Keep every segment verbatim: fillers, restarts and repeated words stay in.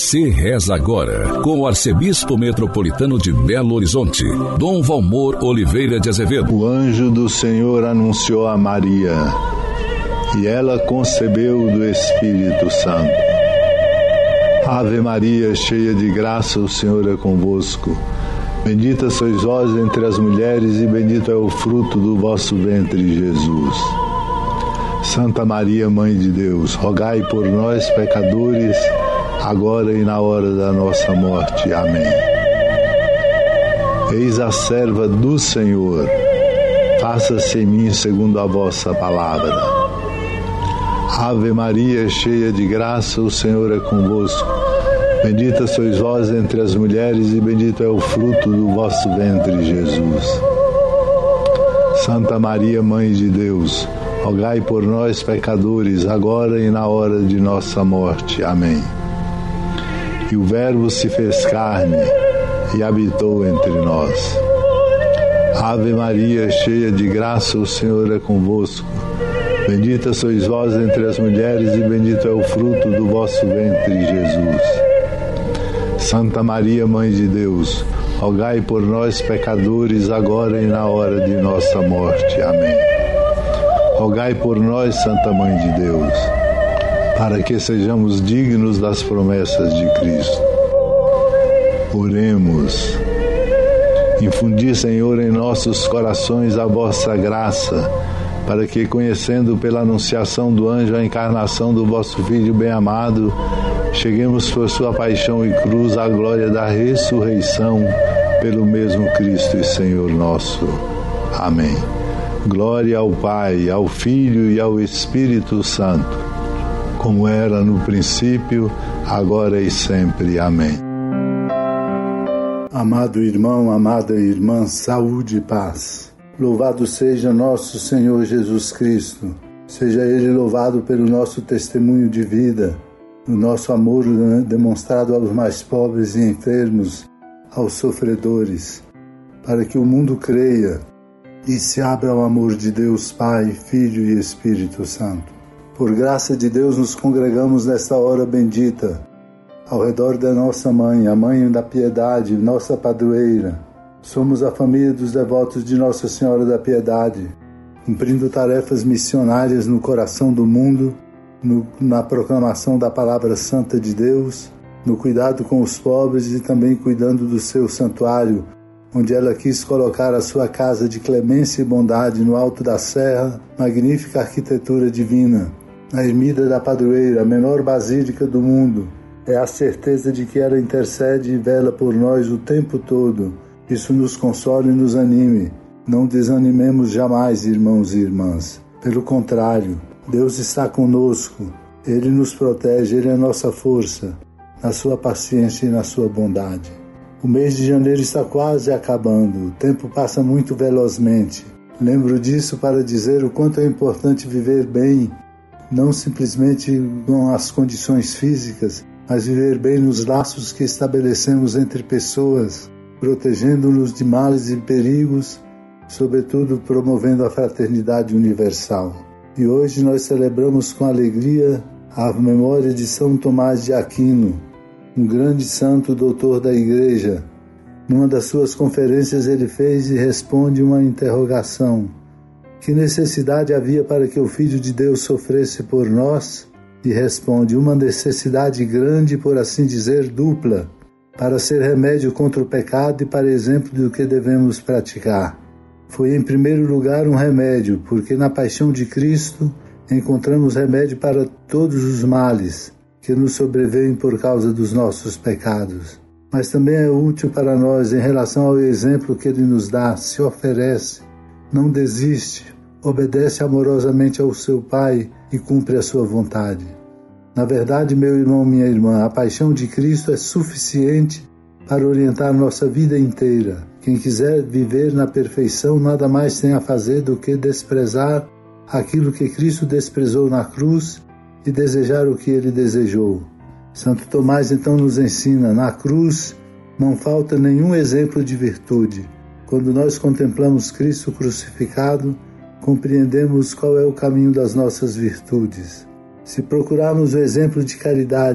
Você reza agora com o arcebispo metropolitano de Belo Horizonte, Dom Valmor Oliveira de Azevedo. O anjo do Senhor anunciou a Maria, e ela concebeu do Espírito Santo. Ave Maria, cheia de graça, o Senhor é convosco. Bendita sois vós entre as mulheres, e bendito é o fruto do vosso ventre, Jesus. Santa Maria, Mãe de Deus, rogai por nós, pecadores, agora e na hora da nossa morte. Amém. Eis a serva do Senhor, faça-se em mim segundo a vossa palavra. Ave Maria, cheia de graça, o Senhor é convosco. Bendita sois vós entre as mulheres, e bendito é o fruto do vosso ventre, Jesus. Santa Maria, Mãe de Deus, rogai por nós, pecadores, agora e na hora de nossa morte. Amém. E o Verbo se fez carne e habitou entre nós. Ave Maria, cheia de graça, o Senhor é convosco. Bendita sois vós entre as mulheres, e bendito é o fruto do vosso ventre, Jesus. Santa Maria, Mãe de Deus, rogai por nós, pecadores, agora e na hora de nossa morte. Amém. Rogai por nós, Santa Mãe de Deus, para que sejamos dignos das promessas de Cristo. Oremos. Infundi, Senhor, em nossos corações a vossa graça, para que, conhecendo pela anunciação do anjo a encarnação do vosso Filho bem-amado, cheguemos por sua paixão e cruz à glória da ressurreição, pelo mesmo Cristo e Senhor nosso. Amém. Glória ao Pai, ao Filho e ao Espírito Santo, como era no princípio, agora e sempre. Amém. Amado irmão, amada irmã, saúde e paz. Louvado seja nosso Senhor Jesus Cristo. Seja Ele louvado pelo nosso testemunho de vida, no nosso amor demonstrado aos mais pobres e enfermos, aos sofredores, para que o mundo creia e se abra ao amor de Deus Pai, Filho e Espírito Santo. Por graça de Deus nos congregamos nesta hora bendita, ao redor da nossa Mãe, a Mãe da Piedade, nossa padroeira. Somos a família dos devotos de Nossa Senhora da Piedade, cumprindo tarefas missionárias no coração do mundo, no, na proclamação da Palavra Santa de Deus, no cuidado com os pobres e também cuidando do seu santuário, onde ela quis colocar a sua casa de clemência e bondade no alto da serra, magnífica arquitetura divina. Na ermida da padroeira, a menor basílica do mundo, é a certeza de que ela intercede e vela por nós o tempo todo. Isso nos console e nos anime. Não desanimemos jamais, irmãos e irmãs. Pelo contrário, Deus está conosco. Ele nos protege, Ele é a nossa força, na sua paciência e na sua bondade. O mês de janeiro está quase acabando, o tempo passa muito velozmente. Lembro disso para dizer o quanto é importante viver bem, não simplesmente com as condições físicas, mas viver bem nos laços que estabelecemos entre pessoas, protegendo-nos de males e perigos, sobretudo promovendo a fraternidade universal. E hoje nós celebramos com alegria a memória de São Tomás de Aquino, um grande santo doutor da Igreja. Numa das suas conferências ele fez e responde uma interrogação: que necessidade havia para que o Filho de Deus sofresse por nós? E responde: uma necessidade grande, por assim dizer, dupla, para ser remédio contra o pecado e para exemplo do que devemos praticar. Foi em primeiro lugar um remédio, porque na paixão de Cristo encontramos remédio para todos os males que nos sobrevêm por causa dos nossos pecados. Mas também é útil para nós em relação ao exemplo que Ele nos dá, se oferece, não desiste, obedece amorosamente ao seu Pai e cumpre a sua vontade. Na verdade, meu irmão, minha irmã, a paixão de Cristo é suficiente para orientar nossa vida inteira. Quem quiser viver na perfeição nada mais tem a fazer do que desprezar aquilo que Cristo desprezou na cruz e desejar o que Ele desejou. Santo Tomás então nos ensina: na cruz não falta nenhum exemplo de virtude. Quando nós contemplamos Cristo crucificado, compreendemos qual é o caminho das nossas virtudes. Se procurarmos o exemplo de caridade,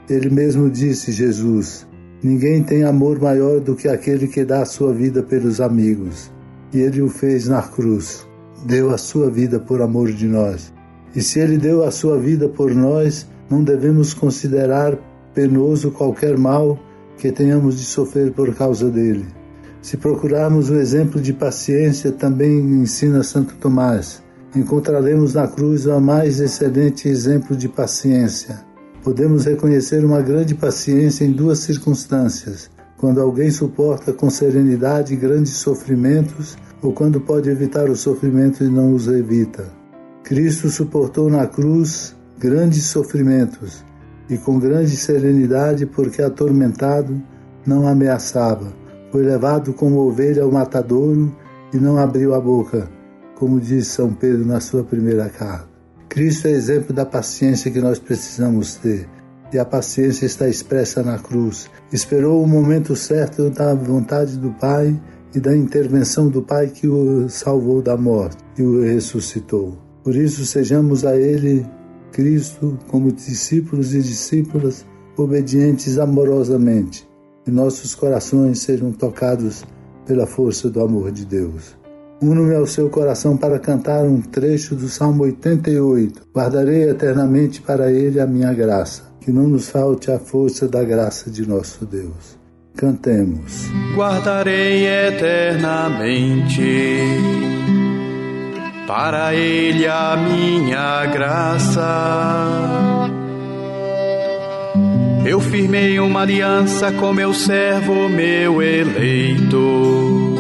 Ele mesmo disse, Jesus: ninguém tem amor maior do que aquele que dá a sua vida pelos amigos. E Ele o fez na cruz. Deu a sua vida por amor de nós. E se Ele deu a sua vida por nós, não devemos considerar penoso qualquer mal que tenhamos de sofrer por causa dele. Se procurarmos o exemplo de paciência, também ensina Santo Tomás, encontraremos na cruz o mais excelente exemplo de paciência. Podemos reconhecer uma grande paciência em duas circunstâncias: quando alguém suporta com serenidade grandes sofrimentos ou quando pode evitar o sofrimento e não os evita. Cristo suportou na cruz grandes sofrimentos e com grande serenidade, porque atormentado não ameaçava. Foi levado como ovelha ao matadouro e não abriu a boca, como diz São Pedro na sua primeira carta. Cristo é exemplo da paciência que nós precisamos ter, e a paciência está expressa na cruz. Esperou o momento certo da vontade do Pai e da intervenção do Pai que o salvou da morte e o ressuscitou. Por isso, sejamos a Ele, Cristo, como discípulos e discípulas, obedientes amorosamente, e nossos corações sejam tocados pela força do amor de Deus. Uno-me ao seu coração para cantar um trecho do Salmo oitenta e oito. Guardarei eternamente para Ele a minha graça, que não nos falte a força da graça de nosso Deus. Cantemos. Guardarei eternamente para Ele a minha graça. Eu firmei uma aliança com meu servo, meu eleito,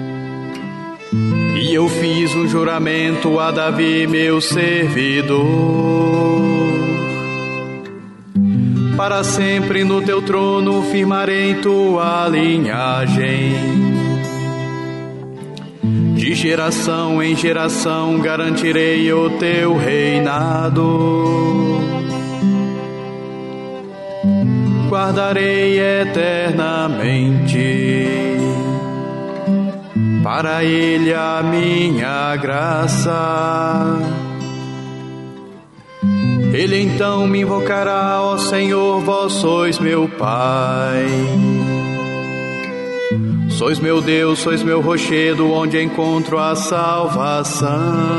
e eu fiz um juramento a Davi, meu servidor. Para sempre no teu trono firmarei tua linhagem. De geração em geração garantirei o teu reinado. Guardarei eternamente para Ele a minha graça. Ele então me invocará, ó Senhor, vós sois meu Pai. Sois meu Deus, sois meu rochedo, onde encontro a salvação.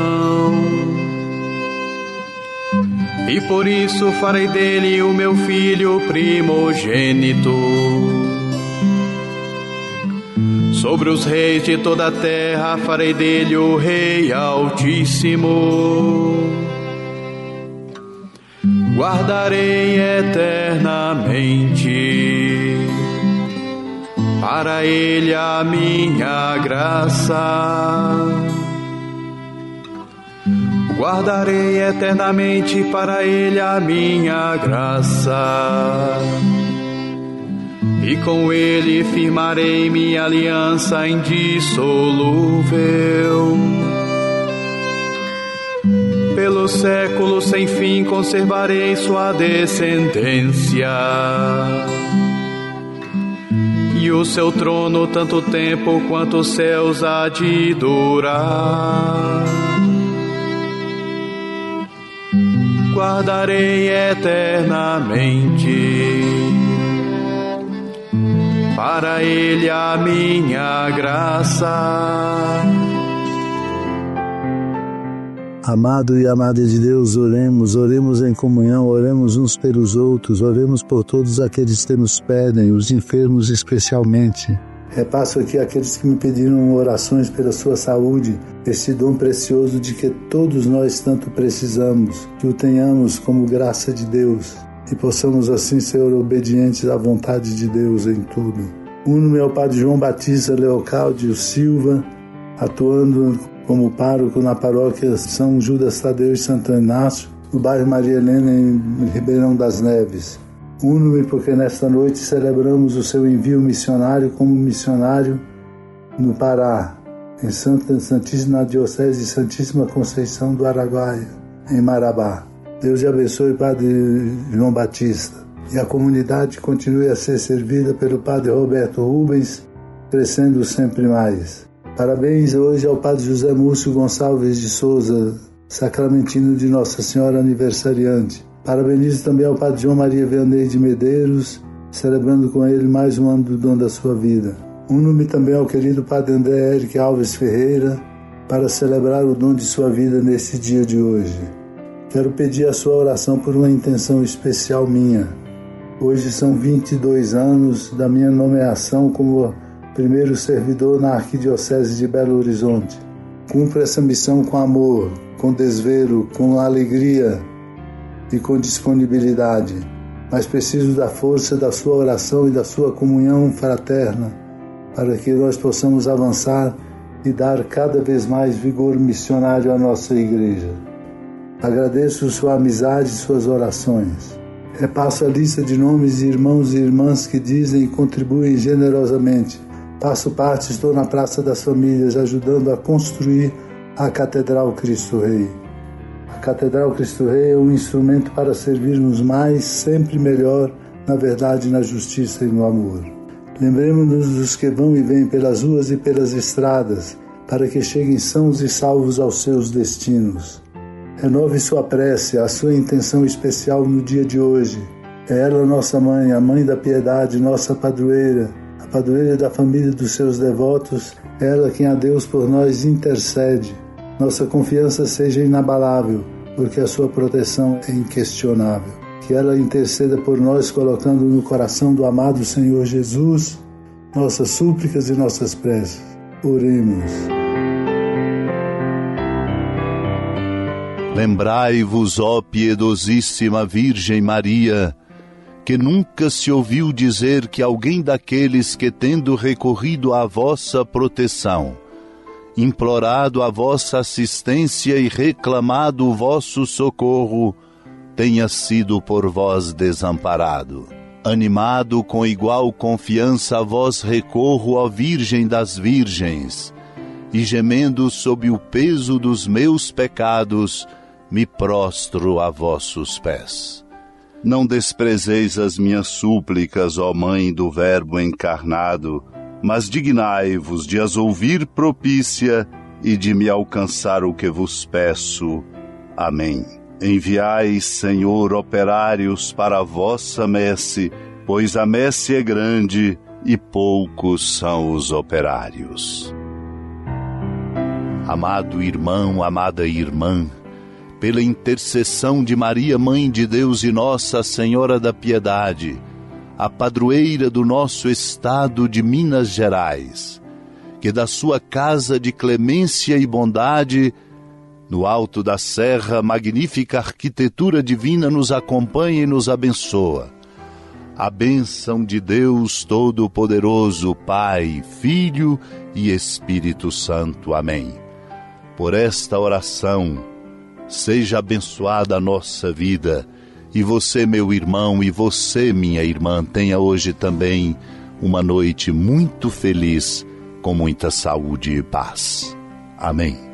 E por isso farei dele o meu filho primogênito. Sobre os reis de toda a terra farei dele o Rei Altíssimo. Guardarei eternamente para Ele a minha graça. Guardarei eternamente para Ele a minha graça. E com Ele firmarei minha aliança indissolúvel. Pelo século sem fim conservarei sua descendência. E o seu trono tanto tempo quanto os céus há de durar. Guardarei eternamente para Ele a minha graça. Amado e amada de Deus, oremos, oremos em comunhão, oremos uns pelos outros, oremos por todos aqueles que nos pedem, os enfermos especialmente. Repasso aqui aqueles que me pediram orações pela sua saúde, esse dom precioso de que todos nós tanto precisamos, que o tenhamos como graça de Deus e possamos assim ser obedientes à vontade de Deus em tudo. Uno-me ao Padre João Batista Leocádio Silva, atuando como pároco na paróquia São Judas Tadeu e Santo Inácio, no bairro Maria Helena, em Ribeirão das Neves. Uno-me porque nesta noite celebramos o seu envio missionário como missionário no Pará, em Santa Santíssima Diocese de Santíssima Conceição do Araguaia, em Marabá. Deus te abençoe, Padre João Batista, e a comunidade continue a ser servida pelo Padre Roberto Rubens, crescendo sempre mais. Parabéns hoje ao Padre José Múcio Gonçalves de Souza, sacramentino de Nossa Senhora aniversariante. Parabenizo também ao Padre João Maria Vianney de Medeiros, celebrando com ele mais um ano do dom da sua vida. Uno-me também ao querido Padre André Eric Alves Ferreira para celebrar o dom de sua vida nesse dia de hoje. Quero pedir a sua oração por uma intenção especial minha. Hoje são vinte e dois anos da minha nomeação como primeiro servidor na Arquidiocese de Belo Horizonte. Cumpro essa missão com amor, com desvelo, com alegria e com disponibilidade, mas preciso da força da sua oração e da sua comunhão fraterna para que nós possamos avançar e dar cada vez mais vigor missionário à nossa igreja. Agradeço sua amizade e suas orações. Repasso a lista de nomes de irmãos e irmãs que dizem e contribuem generosamente. Faço parte, estou na Praça das Famílias, ajudando a construir a Catedral Cristo Rei. A Catedral Cristo Rei é um instrumento para servirmos mais, sempre melhor, na verdade, na justiça e no amor. Lembremos-nos dos que vão e vêm pelas ruas e pelas estradas, para que cheguem sãos e salvos aos seus destinos. Renove sua prece, a sua intenção especial no dia de hoje. É ela nossa mãe, a mãe da piedade, nossa padroeira, a padroeira da família dos seus devotos, é ela quem a Deus por nós intercede. Nossa confiança seja inabalável, porque a sua proteção é inquestionável. Que ela interceda por nós, colocando no coração do amado Senhor Jesus nossas súplicas e nossas preces. Oremos. Lembrai-vos, ó piedosíssima Virgem Maria, que nunca se ouviu dizer que alguém daqueles que, tendo recorrido à vossa proteção, implorado a vossa assistência e reclamado o vosso socorro, tenha sido por vós desamparado. Animado com igual confiança a vós recorro, ó Virgem das Virgens, e gemendo sob o peso dos meus pecados, me prostro a vossos pés. Não desprezeis as minhas súplicas, ó Mãe do Verbo encarnado, mas dignai-vos de as ouvir propícia e de me alcançar o que vos peço. Amém. Enviai, Senhor, operários para a vossa messe, pois a messe é grande e poucos são os operários. Amado irmão, amada irmã, pela intercessão de Maria, Mãe de Deus e Nossa Senhora da Piedade, a padroeira do nosso estado de Minas Gerais, que da sua casa de clemência e bondade, no alto da serra, magnífica arquitetura divina nos acompanha e nos abençoa. A bênção de Deus Todo-Poderoso, Pai, Filho e Espírito Santo. Amém. Por esta oração, seja abençoada a nossa vida, e você, meu irmão, e você, minha irmã, tenha hoje também uma noite muito feliz, com muita saúde e paz. Amém.